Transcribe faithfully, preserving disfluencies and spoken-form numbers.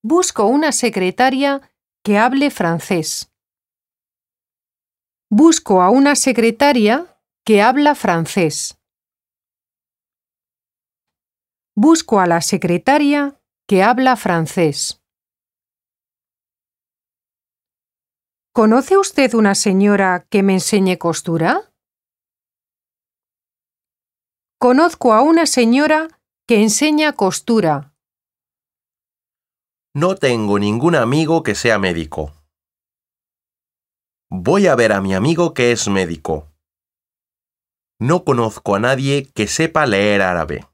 Busco una secretaria que hable francés. Busco a una secretaria que habla francés. Busco a la secretaria que habla francés. ¿Conoce usted una señora que me enseñe costura? Conozco a una señora que enseña costura. No tengo ningún amigo que sea médico. Voy a ver a mi amigo que es médico. No conozco a nadie que sepa leer árabe.